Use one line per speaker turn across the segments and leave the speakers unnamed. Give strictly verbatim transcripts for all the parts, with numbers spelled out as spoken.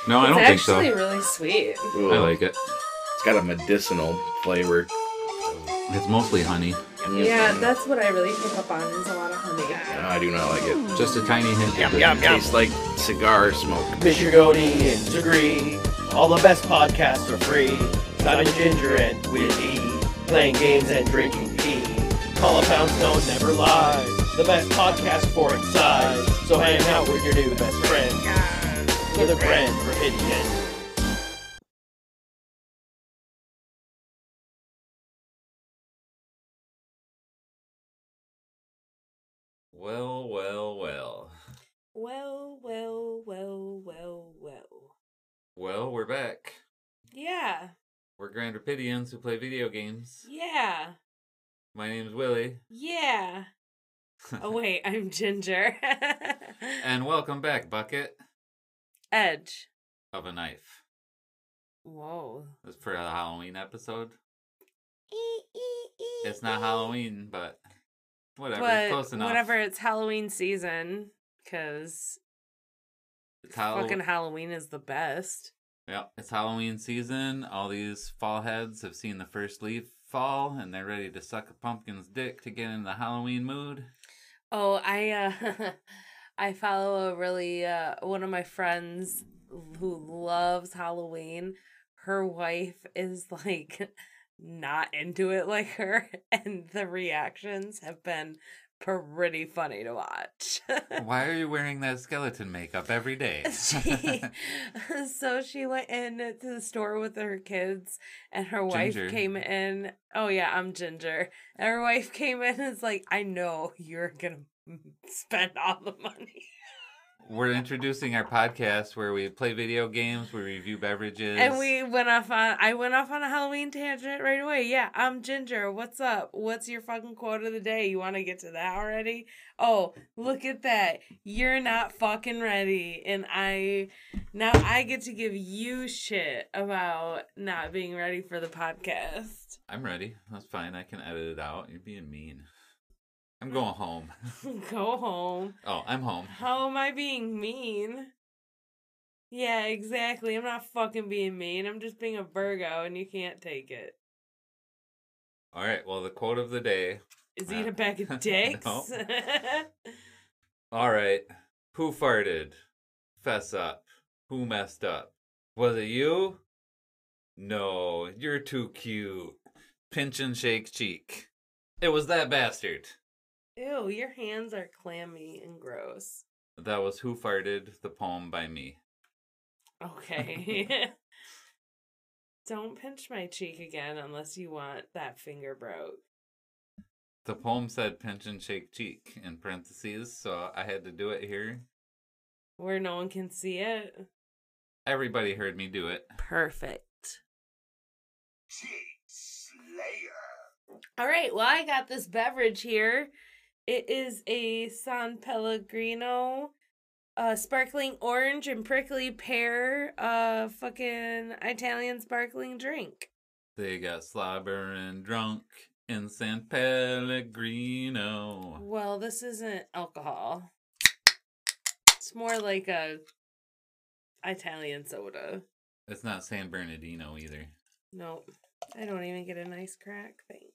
No, I
It's
don't think so.
actually really sweet.
Ooh,
I like it.
It's got a medicinal flavor.
It's mostly honey.
Yeah, that's what I really pick up on is a lot of honey.
No, I do not like it.
Just a tiny hint.
Yum,
of
yum,
bitterness.
Tastes like cigar smoke.
Mister Goldie and Degree. All the best podcasts are free. Simon Ginger and Willie. Playing games and drinking pee. Call a Poundstone never lies. The best podcast for its size. So hang out with your new best friend. With a friend for Indian.
Well, well, well.
Well, well, well, well, well.
Well, we're back.
Yeah,
We're Grand Rapidians who play video games.
yeah,
My name's Willie.
yeah. Oh, wait, I'm Ginger.
And welcome back, Bucket
Edge.
of a Knife.
Whoa.
This is for a Halloween episode. It's not Halloween, but whatever.
But
Close enough.
whenever it's Halloween season, because
It's Hall-
fucking Halloween is the best.
Yep, it's Halloween season. All these fall heads have seen the first leaf fall, and they're ready to suck a pumpkin's dick to get in the Halloween mood.
Oh, I uh I follow a really uh one of my friends who loves Halloween. Her wife is like not into it like her, and the reactions have been pretty funny to watch.
Why are you wearing that skeleton makeup every day?
she, so she went into the store with her kids, and her wife
Ginger.
came in. Oh yeah, I'm Ginger. And her wife came in and is like, "I know you're gonna spend all the money."
We're introducing our podcast where we play video games, we review beverages.
And we went off on. I went off on a Halloween tangent right away. Yeah, I'm Ginger. What's up? What's your fucking quote of the day? You want to get to that already? Oh, look at that. You're not fucking ready, and I now I get to give you shit about not being ready for the podcast.
I'm ready. That's fine. I can edit it out. You're being mean. I'm going home.
Go home.
Oh, I'm home.
How am I being mean? Yeah, exactly. I'm not fucking being mean. I'm just being a Virgo, and you can't take it.
All right. Well, the quote of the day.
Is eat
Uh,
a bag of dicks?
no. All right. Who farted? Fess up. Who messed up? Was it you? No, you're too cute. Pinch and shake cheek. It was that bastard.
Ew, your hands are clammy and gross.
That was Who Farted, the poem by me.
Okay. Don't pinch my cheek again unless you want that finger broke.
The poem said pinch and shake cheek in parentheses, so I had to do it here.
Where no one can see it?
Everybody heard me do it.
Perfect. All right, well, I got this beverage here. It is a San Pellegrino uh, sparkling orange and prickly pear uh, fucking Italian sparkling drink.
They got slobber and drunk in San Pellegrino.
Well, this isn't alcohol. It's more like a Italian soda.
It's not San Bernardino either.
Nope. I don't even get a nice crack, thanks.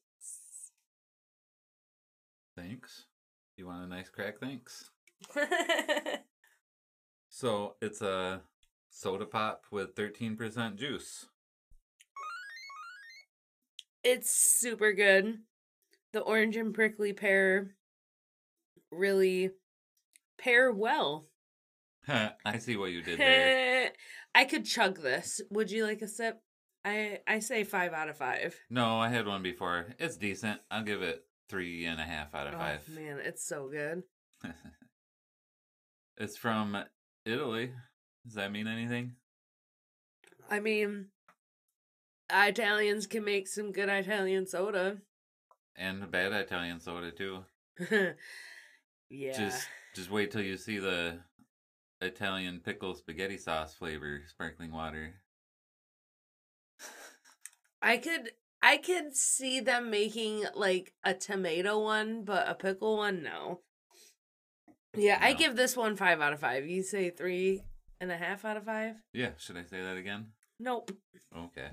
Thanks. You want a nice crack? Thanks. So it's a soda pop with thirteen percent juice.
It's super good. The orange and prickly pear really pair well.
I see what you did there.
I could chug this. Would you like a sip? I I say five out of five.
No, I had one before. It's decent. I'll give it three and a half out of five.
Oh man, it's so good.
It's from Italy. Does that mean anything?
I mean, Italians can make some good Italian soda.
And bad Italian soda too.
Yeah.
Just just wait till you see the Italian pickle spaghetti sauce flavor sparkling water.
I could I could see them making like a tomato one, but a pickle one, no. Yeah, I
No.
give this one five out of five. You say three and a half out of five.
Yeah, should I say that again?
Nope.
Okay.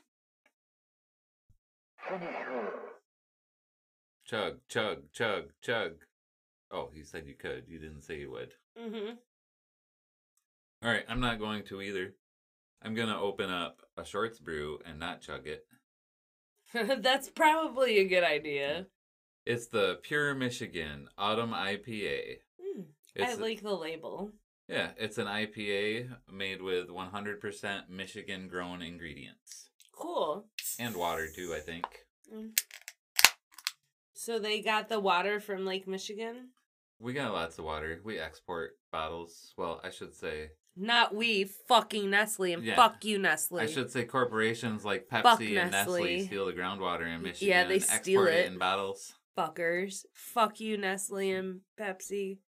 Chug, chug, chug, chug. Oh, you said you could. You didn't say you would.
Mm-hmm.
All right, I'm not going to either. I'm going to open up a Shorts brew and not chug it.
That's probably a good idea.
It's the Pure Michigan Autumn I P A.
Mm,
It's
I
a-
like the label.
Yeah, it's an I P A made with one hundred percent Michigan grown ingredients.
Cool.
And water too, I think.
Mm. So they got the water from Lake Michigan?
We got lots of water. We export bottles. Well, I should say
Not we, fucking Nestle, and
Yeah.
fuck you, Nestle.
I should say corporations like
Fuck
Pepsi and Nestle
Nestle.
steal the groundwater in Michigan
Yeah, they
and
steal
export it
it.
in bottles.
Fuckers. Fuck you, Nestle and Pepsi.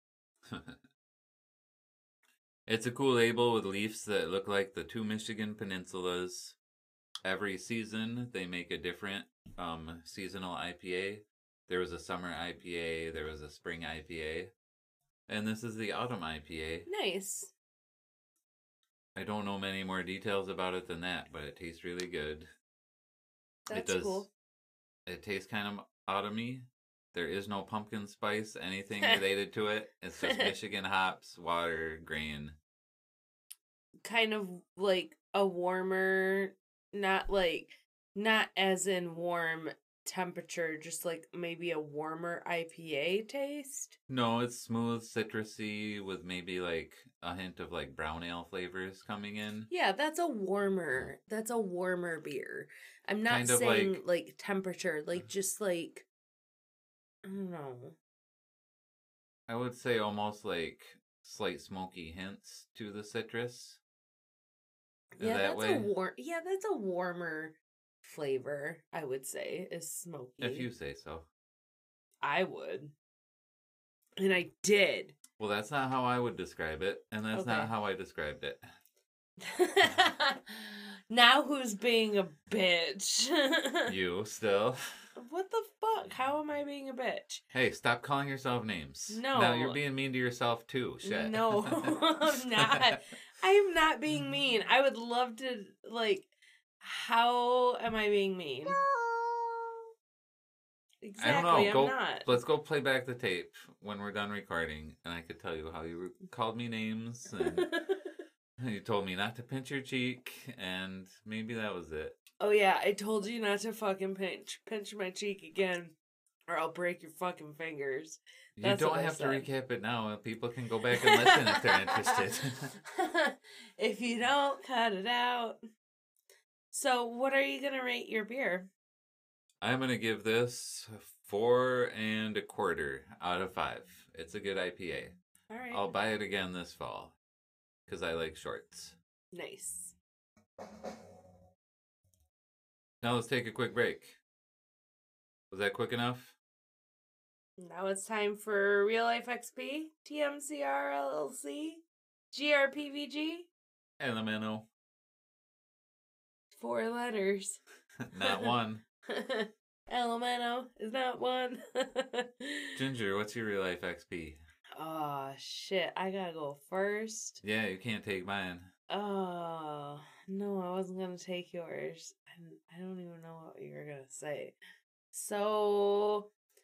It's a cool label with leaves that look like the two Michigan peninsulas. Every season, they make a different um, seasonal I P A. There was a summer I P A, there was a spring I P A, and this is the autumn I P A.
Nice.
I don't know many more details about it than that, but it tastes really good.
That's
it does,
cool.
It tastes kind of autumny. There is no pumpkin spice, anything related to it. It's just Michigan hops, water, grain.
Kind of like a warmer, not like, not as in warm temperature, just like maybe a warmer I P A taste.
No, it's smooth, citrusy, with maybe like a hint of like brown ale flavors coming in.
Yeah, that's a warmer, that's a warmer beer. I'm not
Kind of
saying
like-
like, temperature, like just like, I don't know.
I would say almost like slight smoky hints to the citrus. Is
Yeah,
that
that's
way?
a war. Yeah, that's a warmer flavor. I would say is smoky.
If you say so.
I would, and I did.
Well, that's not how I would describe it, and that's
Okay.
not how I described it.
Now who's being a bitch?
You still.
What the fuck? How am I being a bitch?
Hey, stop calling yourself names.
No.
Now you're being mean to yourself too. Shit.
No, I'm not. I'm not being mean. I would love to, like, how am I being mean? Exactly,
I don't know.
I'm
Go.
not.
Let's go play back the tape when we're done recording, and I could tell you how you re- called me names, and you told me not to pinch your cheek, and maybe that was it.
Oh yeah, I told you not to fucking pinch pinch my cheek again, or I'll break your fucking fingers.
You
That's
don't
what I
have to
said.
recap it now. People can go back and listen if they're interested.
If you don't, cut it out. So, what are you gonna rate your beer?
I'm gonna give this four and a quarter out of five. It's a good I P A.
All right,
I'll buy it again this fall because I like shorts.
nice.
Now let's take a quick break. Was that quick enough?
Now it's time for Real Life X P, T M C R L L C, G R P V G.
Elemento.
Four letters.
Not one.
Elemento is not one.
Ginger, what's your real life X P?
Oh shit! I gotta go first.
Yeah, you can't take mine.
Oh no, I wasn't gonna take yours. I, I don't even know what you were gonna say. So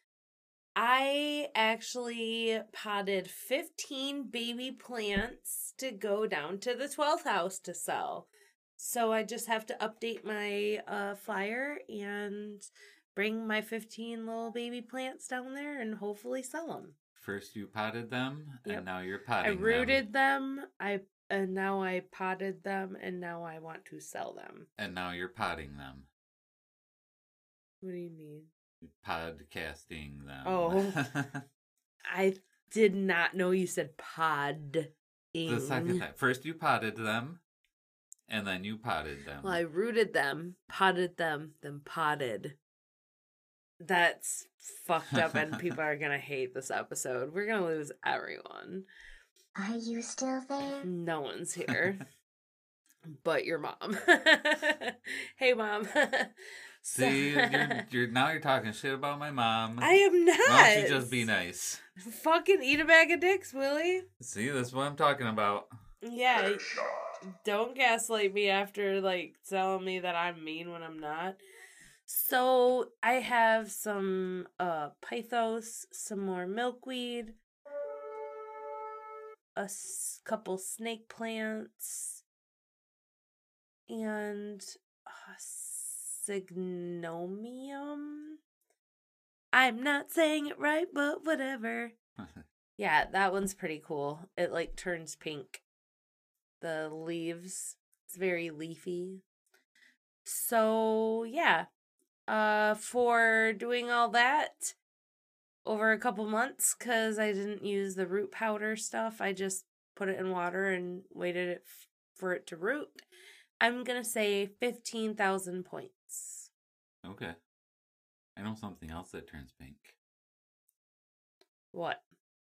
I actually potted fifteen baby plants to go down to the twelfth house to sell. So I just have to update my uh, flyer and bring my fifteen little baby plants down there and hopefully sell them.
First you potted them,
Yep.
and now you're
I
potting
rooted them. I and now I potted them, and now I want to sell them.
them. And now you're potting them.
What do you mean?
Podcasting them.
Oh. I did not know you said pod.
The second time. First you potted them, and then you potted them.
Well, I rooted them, potted them, then potted. That's fucked up, and people are gonna hate this episode. We're gonna lose everyone.
Are you still there?
No one's here. But your mom. Hey, mom. So-
See, you're, you're now you're talking shit about my mom.
I am not.
Why don't you just be nice?
Fucking eat a bag of dicks, Willie.
See, that's what I'm talking about.
Yeah, don't gaslight me after, like, telling me that I'm mean when I'm not. So, I have some uh Pythos, some more milkweed, a s- couple snake plants, and uh, Signomium. I'm not saying it right, but whatever. Yeah, that one's pretty cool. It, like, turns pink. The leaves. It's very leafy. So, yeah. Uh, for doing all that over a couple months, because I didn't use the root powder stuff, I just put it in water and waited it f- for it to root. I'm going to say fifteen thousand points.
Okay. I know something else that turns pink.
What?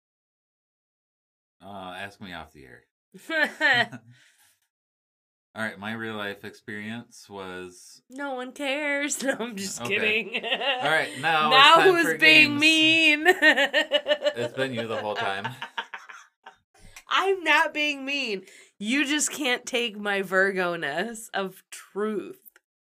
Uh, ask me off the air. All right, my real life experience was.
No one cares. No, I'm just
Okay.
kidding.
All right, now.
Now
it's time
who's
for
being
games.
mean?
It's been you the whole time.
I'm not being mean. You just can't take my Virgo-ness of truth.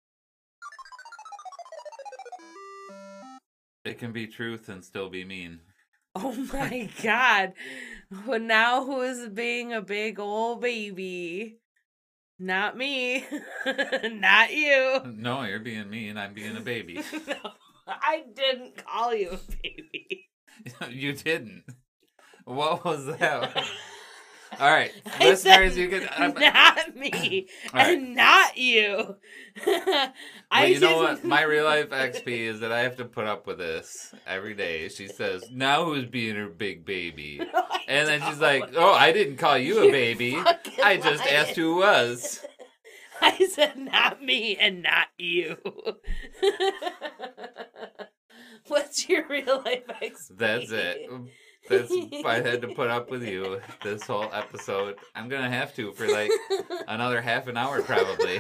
It can be truth and still be mean.
Oh my god. Well, now who is being a big old baby? Not me. Not you.
No, you're being mean. I'm being a baby.
No, I didn't call you a baby.
You didn't. What was that? All right,
I
listeners,
said
you can. I'm,
not me
All right.
and not you.
Well,
I
you know
didn't-
what? My real life X P is that I have to put up with this every day. She says, "Now who's being her big baby?"
No, I
And then she's
don't.
like, "Oh, I didn't call you a
You're
baby.
fucking
I just
lying.
asked who was."
I said not me and not you. What's your real life X P?
That's it. That's I had to put up with you this whole episode. I'm gonna have to for like another half an hour probably.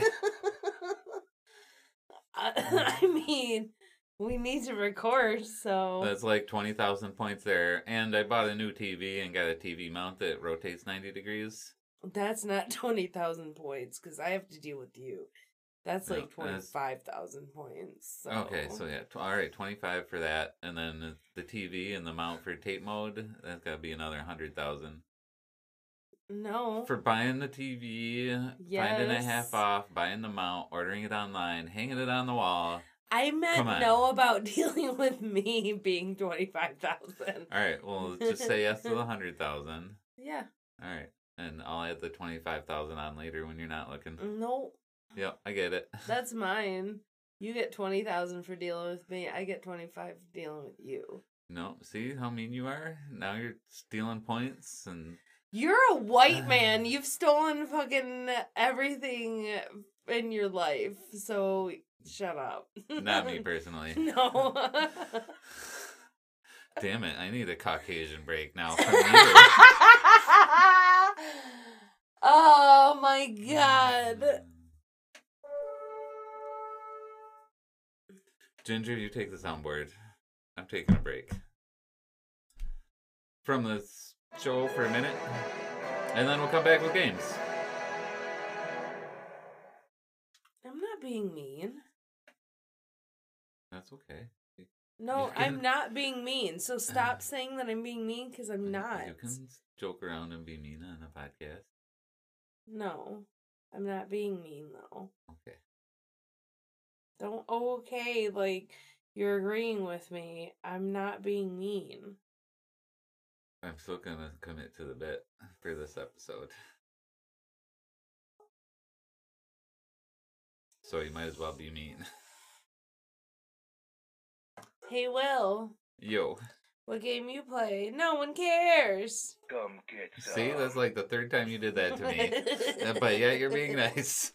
I, I mean, we need to record, so
That's like twenty thousand points there. And I bought a new T V and got a T V mount that rotates ninety degrees.
that's not twenty thousand points because I have to deal with you. That's
No,
like
that's-
twenty-five thousand points. So.
Okay, so yeah, tw- all right, twenty-five for that, and then the T V and the mount for tape mode. That's gotta be another hundred thousand
No.
for buying the T V, finding it half
Yes.
off, buying the mount, ordering it online, hanging it on the wall.
I
Come
meant
on.
no about dealing with me being twenty-five thousand.
All right, well, just say yes to the hundred thousand.
Yeah.
All right, and I'll add the twenty-five thousand on later when you're not looking.
No,
Yep, I get it.
that's mine. You get twenty thousand for dealing with me. I get twenty-five for dealing with you.
No, see how mean you are? Now you're stealing points and
You're a white man. You've stolen fucking everything in your life. So shut up.
not me personally.
No.
Damn it, I need a Caucasian break now from you.
Oh my god.
Ginger, you take the soundboard. I'm taking a break from this show for a minute, and then we'll come back with games.
I'm not being mean.
That's okay.
No,
You can-
I'm not being mean. So stop saying that I'm being mean because I'm not.
You can joke around and be mean on a podcast.
No, I'm not being mean though.
Okay.
Don't okay, like you're agreeing with me. I'm not being mean.
I'm still gonna commit to the bit for this episode. So you might as well be mean.
Hey Will,
Yo.
what game you play? No one cares.
Come get some.
See, that's like the third time you did that to me. Uh, But yeah, you're being nice.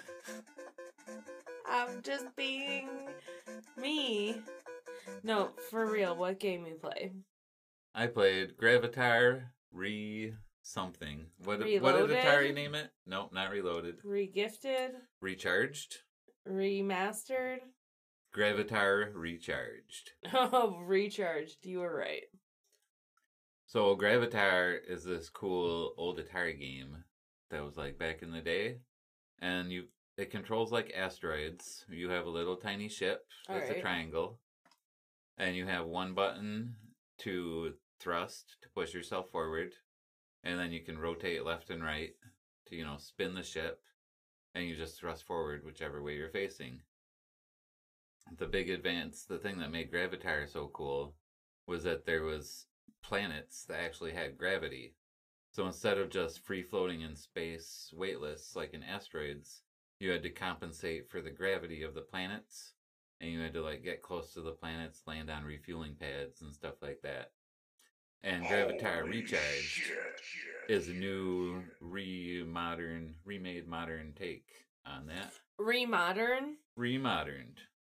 I'm just being me. No, for real, what game you play?
I played Gravatar Re something. What did, what did
Reloaded?
Atari name it? Nope, not Reloaded.
Regifted?
Recharged?
Remastered?
Gravatar Recharged.
Oh, recharged. You were right.
So Gravatar is this cool old Atari game that was like back in the day. And you it controls like asteroids. You have a little tiny ship that's
Alright.
a triangle. And you have one button to thrust, to push yourself forward. And then you can rotate left and right to, you know, spin the ship. And you just thrust forward whichever way you're facing. The big advance, the thing that made Gravitar so cool, was that there was planets that actually had gravity. So instead of just free floating in space, weightless, like in asteroids, you had to compensate for the gravity of the planets. And you had to like get close to the planets, land on refueling pads and stuff like that. And Gravitar Recharged is a new, re-modern, remade modern take on that.
Remodern?
Remoderned.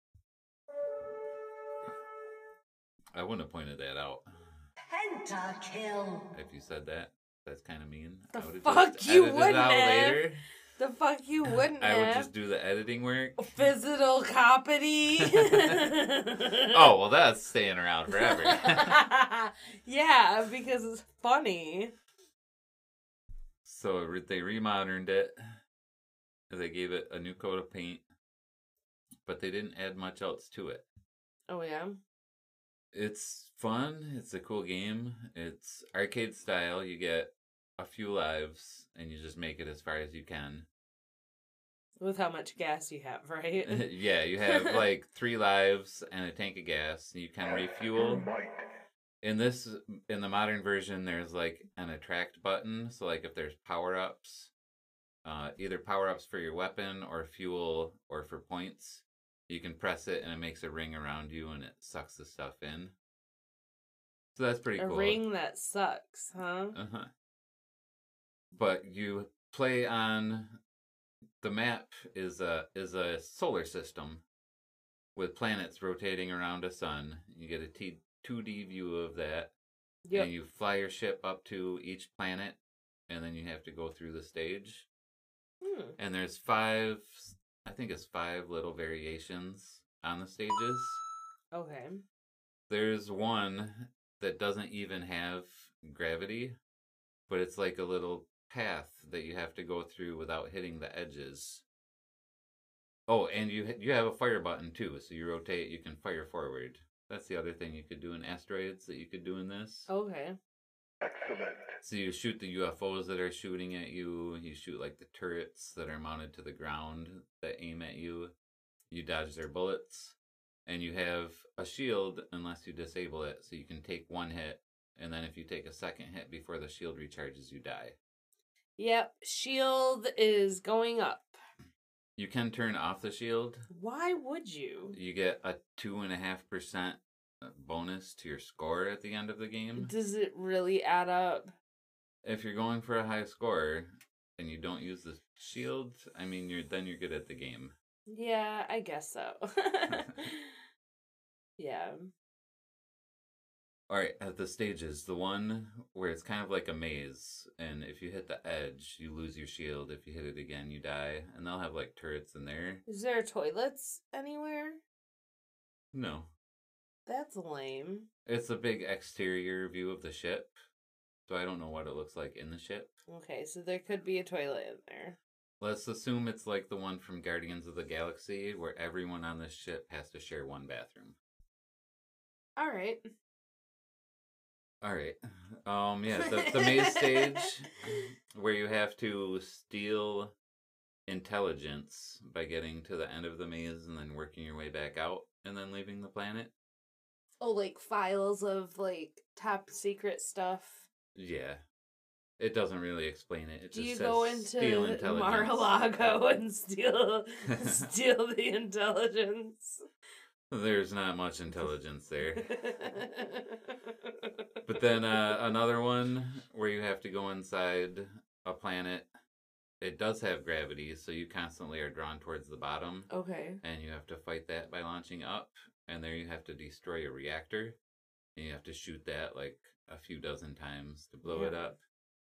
I wouldn't have pointed that out.
Pentakill.
If you said that, that's kind of mean.
The
I would've
fuck
just
you
edited it
wouldn't
out
have.
later.
The fuck you wouldn't
I would
have.
just do the editing work.
Physical copy.
Oh, well, that's staying around forever.
Yeah, because it's funny.
So re- they remoderned it. They gave it a new coat of paint. But they didn't add much else to it.
Oh, yeah?
It's fun. It's a cool game. It's arcade style. You get a few lives, and you just make it as far as you can.
With how much gas you have, right?
Yeah, you have like three lives and a tank of gas. You can refuel. In this, in the modern version, there's like an attract button. So like if there's power-ups, uh, either power-ups for your weapon or fuel or for points, you can press it and it makes a ring around you and it sucks the stuff in. So that's pretty
A
cool.
ring that sucks, huh?
Uh-huh. But you play on the map is a is a solar system with planets rotating around a sun. You get a T, two D view of that.
Yep.
And you fly your ship up to each planet and then you have to go through the stage.
Hmm.
And there's five I think it's five little variations on the stages.
Okay.
There's one that doesn't even have gravity, but it's like a little path that you have to go through without hitting the edges. Oh, and you you have a fire button too, so you rotate, you can fire forward. That's the other thing you could do in Asteroids that you could do in this.
Okay.
Excellent.
So you shoot the U F Os that are shooting at you, you shoot like the turrets that are mounted to the ground that aim at you, you dodge their bullets, and you have a shield unless you disable it, so you can take one hit, and then if you take a second hit before the shield recharges, you die.
Yep. Shield is going up.
You can turn off the shield.
Why would you?
You get a two and a half percent bonus to your score at the end of the game.
Does it really add up?
If you're going for a high score and you don't use the shield, I mean, you're then you're good at the game.
Yeah, I guess so. Yeah.
All right, at the stages, the one where it's kind of like a maze, and if you hit the edge, you lose your shield. If you hit it again, you die. And they'll have like turrets in there.
Is there toilets anywhere?
No.
That's lame.
It's a big exterior view of the ship, so I don't know what it looks like in the ship.
Okay, so there could be a toilet in there.
Let's assume it's like the one from Guardians of the Galaxy, where everyone on the ship has to share one bathroom.
All right.
All right. Um, yeah, the, the maze stage, where you have to steal intelligence by getting to the end of the maze and then working your way back out and then leaving the planet.
Oh, like files of like top secret stuff.
Yeah. It doesn't really explain it. It
Do
just
you
says
go
steal
into
intelligence.
Mar-a-Lago and steal steal the intelligence?
There's not much intelligence there. But then uh, another one where you have to go inside a planet. It does have gravity, so you constantly are drawn towards the bottom.
Okay.
And you have to fight that by launching up. And there you have to destroy a reactor. And you have to shoot that like a few dozen times to blow
Yeah.
it up.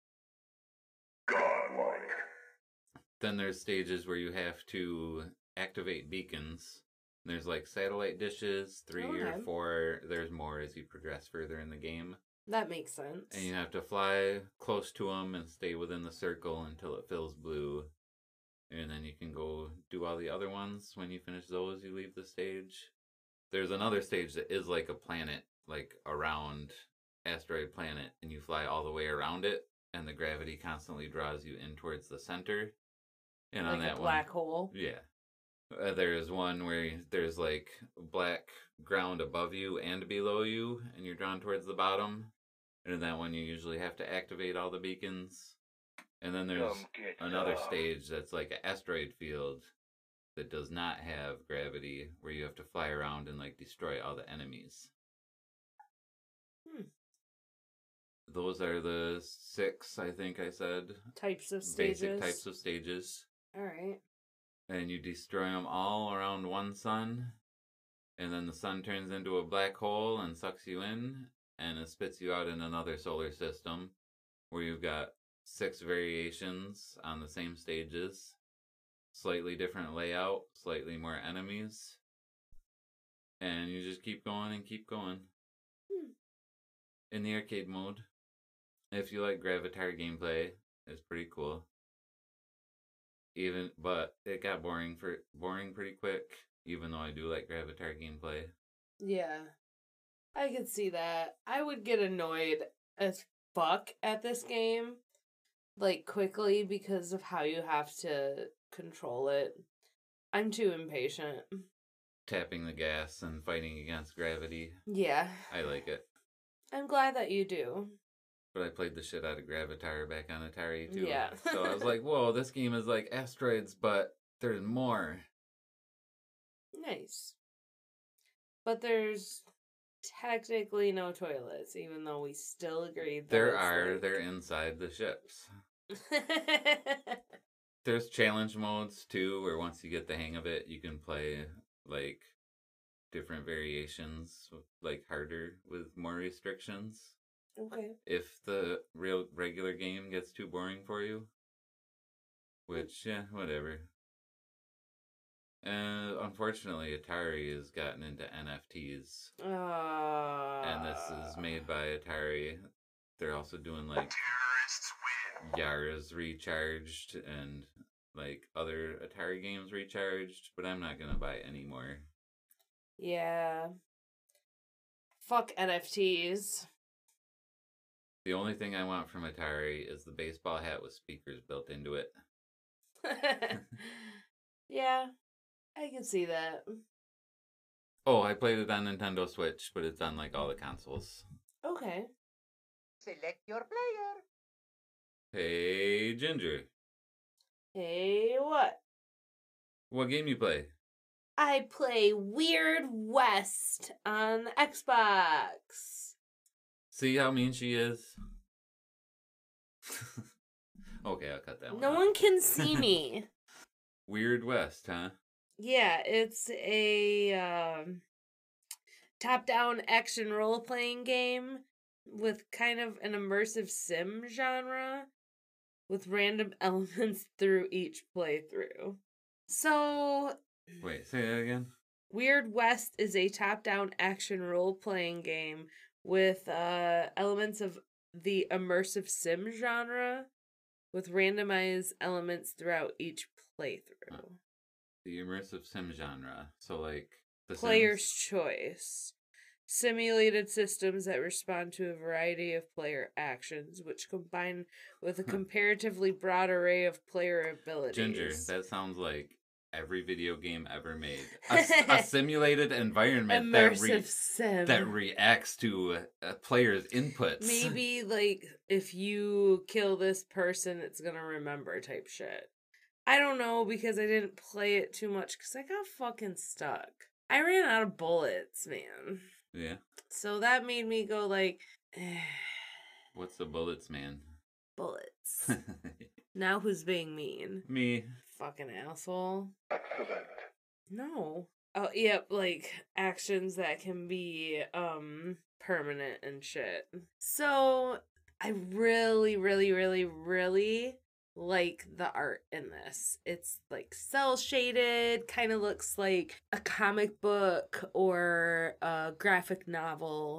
Godlike.
Then there's stages where you have to activate beacons. There's like satellite dishes, three or
Okay.
four. There's more as you progress further in the game.
That makes sense.
And you have to fly close to them and stay within the circle until it fills blue. And then you can go do all the other ones. When you finish those, you leave the stage. There's another stage that is like a planet, like around asteroid planet, and you fly all the way around it, and the gravity constantly draws you in towards the center. And
like
on that
a black
one,
hole.
yeah. Uh, there's one where there's like black ground above you and below you, and you're drawn towards the bottom. And in that one, you usually have to activate all the beacons. And then there's another stage that's like an asteroid field that does not have gravity, where you have to fly around and like destroy all the enemies.
Hmm.
Those are the six, I think I said.
Types of stages.
Basic types of stages.
All right.
And you destroy them all around one sun. And then the sun turns into a black hole and sucks you in. And it spits you out in another solar system, where you've got six variations on the same stages. Slightly different layout, slightly more enemies. And you just keep going and keep going.
Hmm.
In the arcade mode, if you like Gravatar gameplay, it's pretty cool. Even, but it got boring for boring pretty quick, even though I do like Gravatar gameplay.
Yeah. I could see that. I would get annoyed as fuck at this game, like, quickly because of how you have to control it. I'm too impatient.
Tapping the gas and fighting against gravity.
Yeah.
I like it.
I'm glad that you do.
But I played the shit out of Gravatar back on Atari too.
Yeah.
So I was like, whoa, this game is like asteroids, but there's more.
Nice. But there's technically no toilets, even though we still agreed that
There
it's
are,
like...
they're inside the ships. There's challenge modes too, where once you get the hang of it, you can play like different variations, like harder with more restrictions.
Okay.
If the real regular game gets too boring for you, which yeah, whatever. And unfortunately, Atari has gotten into N F Ts,
Uh...
and this is made by Atari. They're also doing like Yars Recharged and like other Atari games recharged, but I'm not gonna buy any more.
Yeah. Fuck N F Ts.
The only thing I want from Atari is the baseball hat with speakers built into it.
Yeah, I can see that.
Oh, I played it on Nintendo Switch, but it's on like all the consoles.
Okay.
Select your player.
Hey, Ginger.
Hey, what?
What game you play?
I play Weird West on Xbox.
See how mean she is? Okay, I'll cut that one
No
out.
one can see me.
Weird West, huh?
Yeah, it's a um, top-down action role-playing game with kind of an immersive sim genre with random elements through each playthrough. So,
Wait, say that again?
Weird West is a top-down action role-playing game with uh, elements of the immersive sim genre with randomized elements throughout each playthrough.
Huh. The immersive sim genre. So, like, the
Player's
Sims?
choice. Simulated systems that respond to a variety of player actions, which combine with a comparatively broad array of player abilities.
Ginger, that sounds like every video game ever made. A, a simulated environment that,
Immersive
re-
sim.
that reacts to a player's inputs.
Maybe, like, if you kill this person, it's gonna remember type shit. I don't know, because I didn't play it too much, because I got fucking stuck. I ran out of bullets, man.
Yeah.
So that made me go like, eh,
What's the bullets, man?
bullets. Now who's being mean?
Me.
Fucking asshole. No. Oh, yep, like actions that can be um permanent and shit. So I really, really, really, really like the art in this. It's like cell shaded, kind of looks like a comic book or a graphic novel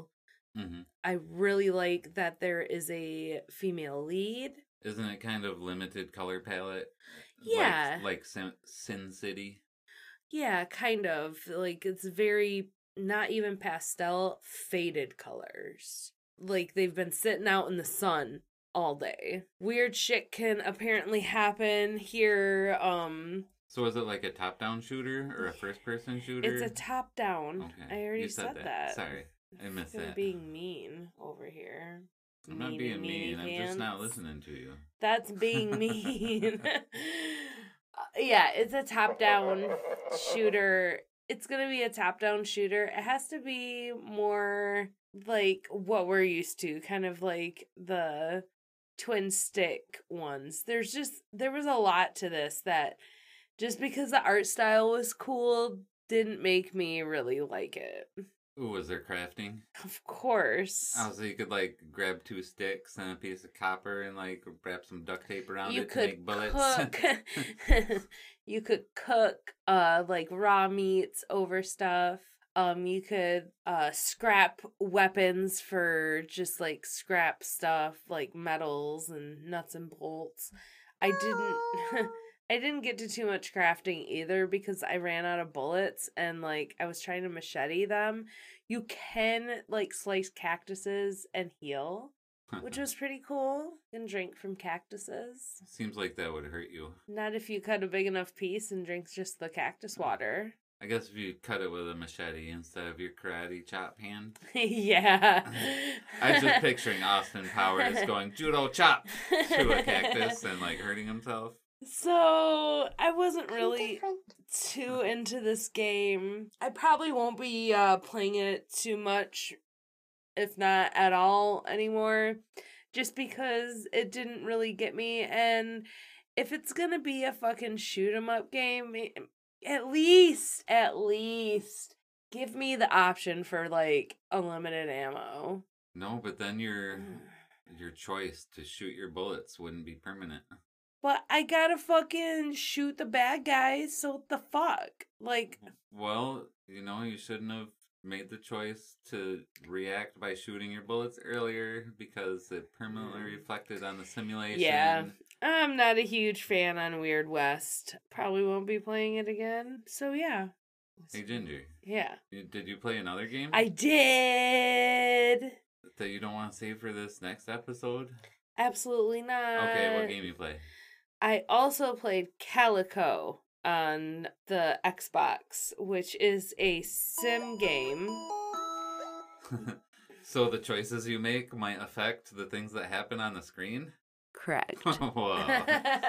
Mm-hmm.
I really like that there is a female lead.
Isn't it kind of limited color palette?
Yeah.
Like, like Sin, Sin City?
Yeah, kind of. Like, it's very, not even pastel, faded colors. Like, they've been sitting out in the sun all day. Weird shit can apparently happen here. Um,
So is it like a top-down shooter or a first-person shooter?
it's a top-down.
Okay.
I already
you
said,
said,
that.
Sorry, I missed
Fucking
that.
being mean over here.
I'm not
Meanie,
being
meanie
mean. I'm just not
pants.
listening to you.
That's being mean. Uh, yeah, it's a top-down shooter. It's gonna be a top-down shooter. It has to be more like what we're used to, kind of like the twin stick ones. There's just there was a lot to this that just because the art style was cool didn't make me really like it.
Ooh, was there crafting?
Of course.
Oh, so you could like grab two sticks and a piece of copper and like wrap some duct tape around
You
it to
could
make bullets.
cook. You could cook uh like raw meats over stuff. Um, you could uh scrap weapons for just like scrap stuff like metals and nuts and bolts. I didn't. I didn't get to too much crafting either because I ran out of bullets and like I was trying to machete them. You can like slice cactuses and heal, which was pretty cool. You can drink from cactuses.
Seems like that would hurt you.
Not if you cut a big enough piece and drink just the cactus water.
I guess if you cut it with a machete instead of your karate chop hand.
Yeah.
I was just picturing Austin Powers going judo chop to a cactus and like hurting himself.
So, I wasn't really too into this game. I probably won't be uh, playing it too much, if not at all anymore, just because it didn't really get me. And if it's gonna be a fucking shoot 'em up game, at least, at least, give me the option for, like, unlimited ammo.
No, but then your your choice to shoot your bullets wouldn't be permanent.
But I gotta fucking shoot the bad guys, so what the fuck? Like,
Well, you know, you shouldn't have made the choice to react by shooting your bullets earlier because it permanently reflected on the simulation.
yeah, I'm not a huge fan on Weird West. Probably won't be playing it again. So yeah.
Hey, Ginger,
Yeah.
you- did you play another game
I did!
that you don't want to save for this next episode?
Absolutely not.
Okay, what game you play?
I also played Calico on the Xbox, which is a sim game.
So the choices you make might affect the things that happen on the screen?
Correct.
Wow.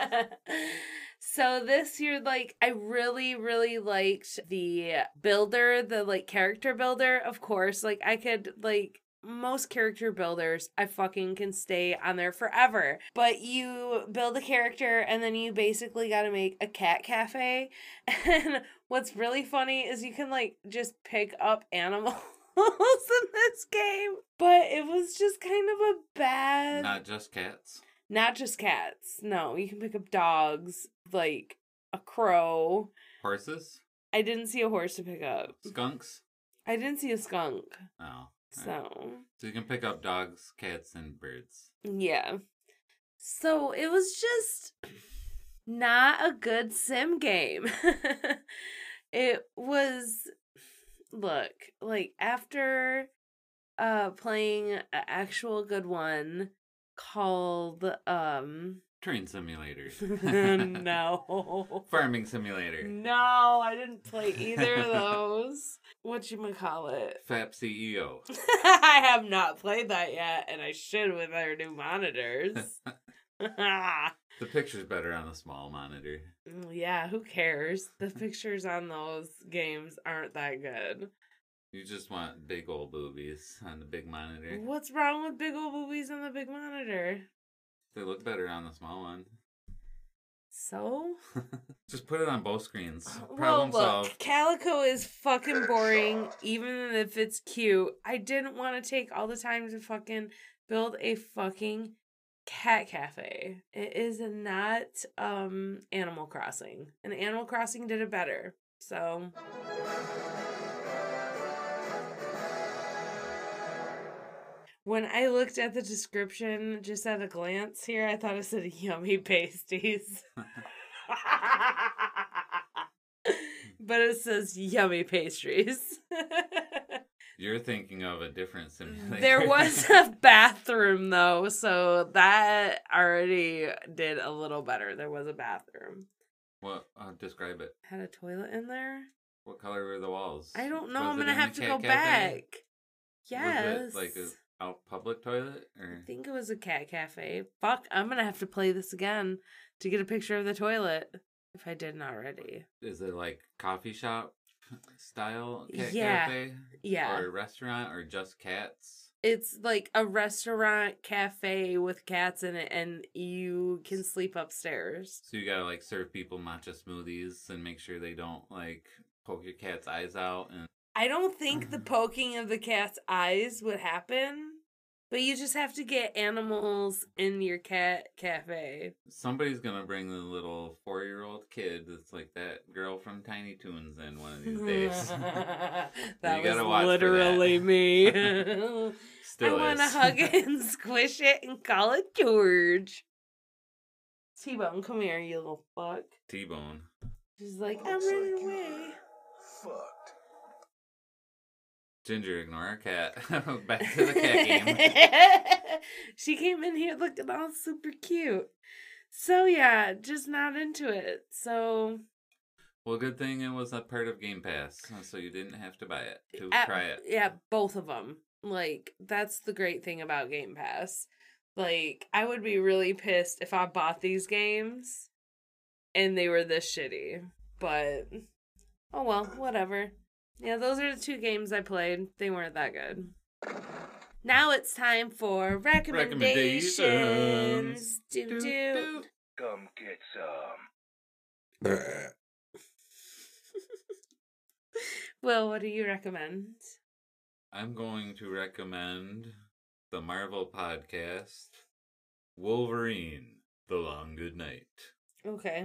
So this year, like, I really, really liked the builder, the, like, character builder, of course. Like, I could, like, most character builders, I fucking can stay on there forever. But you build a character, and then you basically gotta make a cat cafe. And what's really funny is you can, like, just pick up animals in this game. But it was just kind of a bad...
Not just cats.
Not just cats. No, you can pick up dogs, like a crow.
Horses?
I didn't see a horse to pick up.
Skunks?
I didn't see a skunk.
Oh.
So,
So you can pick up dogs, cats, and birds.
yeah. So it was just not a good sim game. It was, look, like after uh playing an actual good one called, um,
Train simulator.
no.
Farming simulator.
No, I didn't play either of those. Whatchamacallit?
F A P C E O.
I have not played that yet, and I should with our new monitors.
The picture's better on the small monitor.
Yeah, who cares? The pictures on those games aren't that good.
You just want big old boobies on the big monitor.
What's wrong with big old boobies on the big monitor?
They look better on the small one.
So?
Just put it on both screens.
Well,
Problem
look,
solved.
Calico is fucking boring, even if it's cute. I didn't want to take all the time to fucking build a fucking cat cafe. It is not um Animal Crossing. And Animal Crossing did it better. So When I looked at the description, just at a glance here, I thought it said yummy pasties. But it says yummy pastries.
You're thinking of a different simulator.
There was a bathroom, though, so that already did a little better. There was a bathroom.
What? Uh, describe it.
Had a toilet in there?
What color were the walls?
I don't know.
Was
I'm
it
going to
in
have
the
to
cat
go
cafe?
back. Yes.
Was it like a out public toilet? Or?
I think it was a cat cafe. Fuck, I'm going to have to play this again to get a picture of the toilet, if I didn't already.
Is it like coffee shop style cat
Yeah.
cafe?
Yeah.
Or restaurant or just cats?
It's like a restaurant cafe with cats in it, and you can sleep upstairs.
So you gotta like serve people matcha smoothies and make sure they don't like poke your cat's eyes out. And
I don't think the poking of the cat's eyes would happen, but you just have to get animals in your cat cafe.
somebody's gonna bring the little four year old kid that's like that girl from Tiny Toons in one of these days.
That
You gotta
was
watch for
literally
that.
me.
Still
I want to
is.
hug it and squish it and call it George. T-Bone, come here, you little fuck.
T-Bone.
She's like, I'm running away.
Ginger, ignore our cat. Back to the cat game.
She came in here looking all super cute. So yeah, just not into it. So
Well, good thing it was a part of Game Pass, so you didn't have to buy it to
uh,
try it.
Yeah, both of them. Like, that's the great thing about Game Pass. Like, I would be really pissed if I bought these games and they were this shitty. But, oh well, whatever. Yeah, those are the two games I played. They weren't that good. Now it's time for recommendations.
Recommendations.
Do do.
Come get some.
Will, what do you recommend?
I'm going to recommend the Marvel podcast, Wolverine, The Long Good Night.
Okay.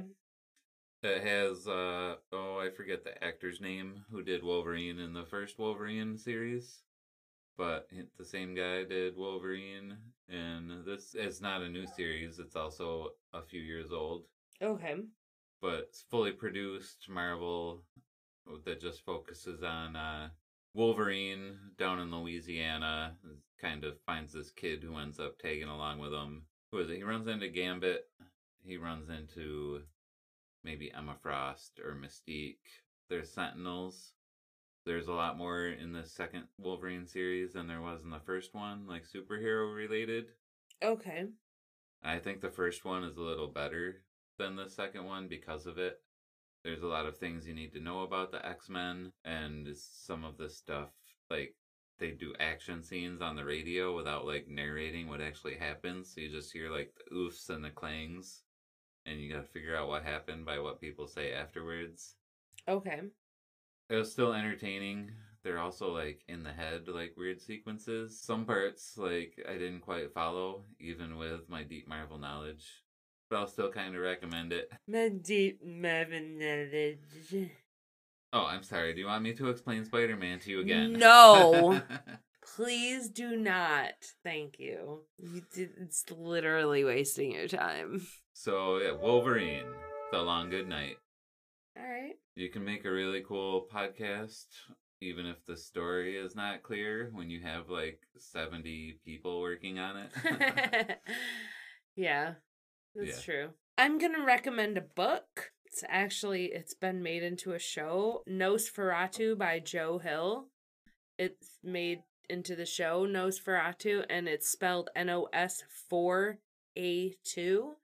It has, uh, oh, I forget the actor's name who did Wolverine in the first Wolverine series. But the same guy did Wolverine, and this is not a new series. It's also a few years old.
Okay.
But it's fully produced Marvel that just focuses on uh, Wolverine down in Louisiana. Kind of finds this kid who ends up tagging along with him. Who is it? He runs into Gambit. He runs into maybe Emma Frost or Mystique. There's Sentinels. There's a lot more in the second Wolverine series than there was in the first one, like superhero related.
Okay.
I think the first one is a little better than the second one because of it. There's a lot of things you need to know about the X-Men, and some of the stuff, like, they do action scenes on the radio without, like, narrating what actually happens. So you just hear, like, the oofs and the clangs, and you gotta figure out what happened by what people say afterwards.
Okay.
It was still entertaining. They're also, like, in the head, like, weird sequences. Some parts, like, I didn't quite follow, even with my deep Marvel knowledge. But I'll still kind of recommend it.
My deep Marvel knowledge.
Oh, I'm sorry. Do you want me to explain Spider-Man to you again?
No. Please do not. Thank you. You did, it's literally wasting your time.
So, yeah, Wolverine, The Long Good Night.
All right.
You can make a really cool podcast, even if the story is not clear, when you have like seventy people working on it.
Yeah, that's
Yeah.
true. I'm going to recommend a book. It's actually, it's been made into a show, Nosferatu by Joe Hill. It's made into the show Nosferatu, and it's spelled N O S four A two.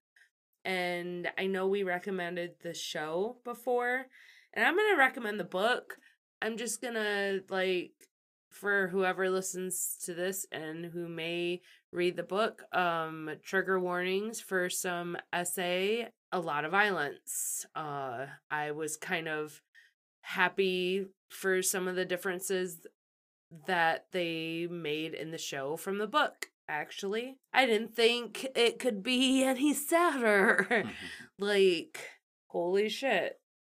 And I know we recommended the show before, and I'm going to recommend the book. I'm just going to, like, for whoever listens to this and who may read the book, um, trigger warnings for some essay, a lot of violence. Uh, I was kind of happy for some of the differences that they made in the show from the book. Actually, I didn't think it could be any sadder. Like, holy shit.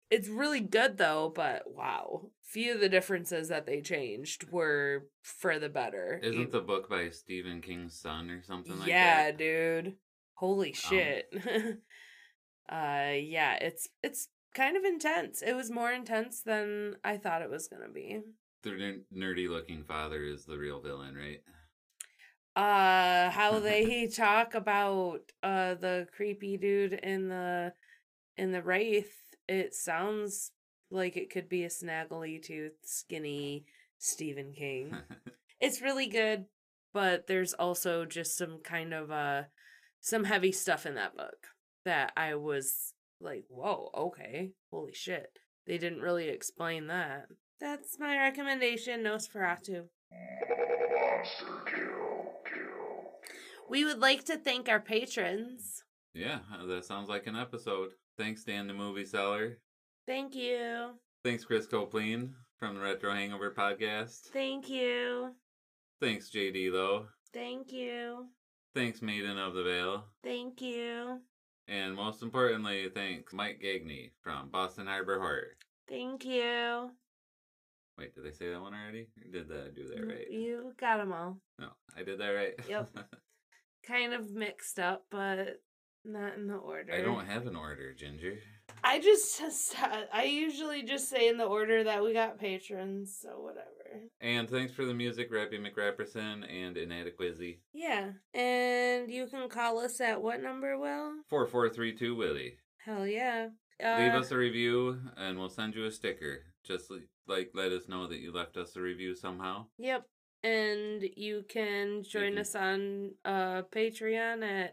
It's really good though, but wow. Few of the differences that they changed were for the better.
Isn't the book by Stephen King's son or something like
Yeah,
that?
dude. Holy shit. uh yeah, it's it's kind of intense. It was more intense than I thought it was gonna be.
The ner- nerdy looking father is the real villain, right?
Uh how they talk about uh the creepy dude in the in the Wraith, it sounds like it could be a snaggly tooth, skinny Stephen King. It's really good, but there's also just some kind of uh some heavy stuff in that book that I was like, whoa, okay, holy shit. They didn't really explain that. That's my recommendation, Nosferatu.
Monster kill, kill.
We would like to thank our patrons.
Yeah, that sounds like an episode. Thanks, Dan the Movie Seller.
Thank you.
Thanks, Chris Copleen from the Retro Hangover Podcast.
Thank you.
Thanks, J D Lowe.
Thank you.
Thanks, Maiden of the Vale.
Thank you.
And most importantly, thanks, Mike Gagney from Boston Harbor Horror.
Thank you.
Wait, did I say that one already? Or did I do that right?
You got them all.
No, I did that right?
Yep. Kind of mixed up, but not in the order.
I don't have an order, Ginger.
I just, just I usually just say in the order that we got patrons, so whatever.
And thanks for the music, Rappy McRapperson and Inadequacy.
Yeah, and you can call us at what number, Will?
four four three two Willie.
Hell yeah. Uh,
Leave us a review and we'll send you a sticker. Just like let us know that you left us a review somehow.
Yep. And you can join
can-
us on uh, Patreon at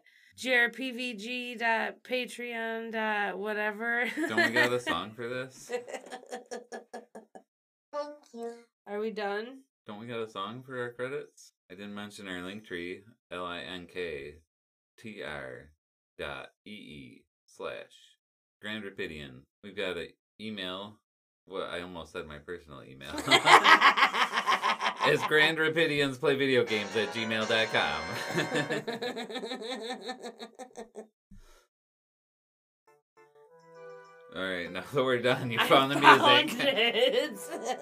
grpvg.patreon. Whatever.
Don't we got a song for this?
Thank you.
Are we done?
Don't we got a song for our credits? I didn't mention our link tree, L-I-N-K-T-R dot E-E slash Grand Rapidian. We've got an email. Well, I almost said my personal email. It's Grand Rapidians Play Video Games at gmail dot com. Alright, now that we're done, you found the
found
music.
it.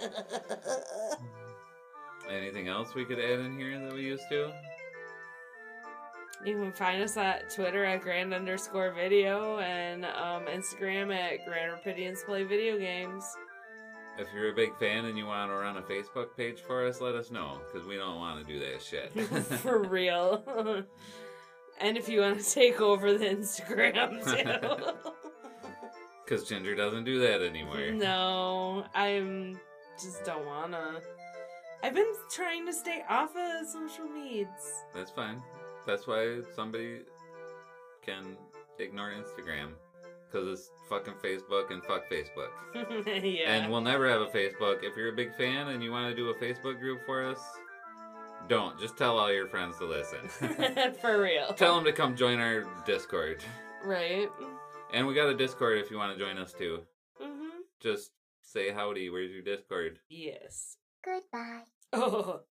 Anything else we could add in here that we used to?
You can find us at Twitter at grand underscore video and um, Instagram at Grand Rapidians Play Video Games.
If you're a big fan and you want to run a Facebook page for us, let us know, because we don't want to do that shit.
For real. And if you want to take over the Instagram too.
Because Ginger doesn't do that anymore.
No, I'm just don't wanna. I've been trying to stay off of social medias.
That's fine. That's why somebody can ignore Instagram. Because it's fucking Facebook and fuck Facebook.
Yeah.
And we'll never have a Facebook. If you're a big fan and you want to do a Facebook group for us, don't. Just tell all your friends to listen.
For real.
Tell them to come join our Discord.
Right.
And we got a Discord if you want to join us too.
Mm-hmm.
Just say howdy. Where's your Discord?
Yes.
Goodbye.
Oh.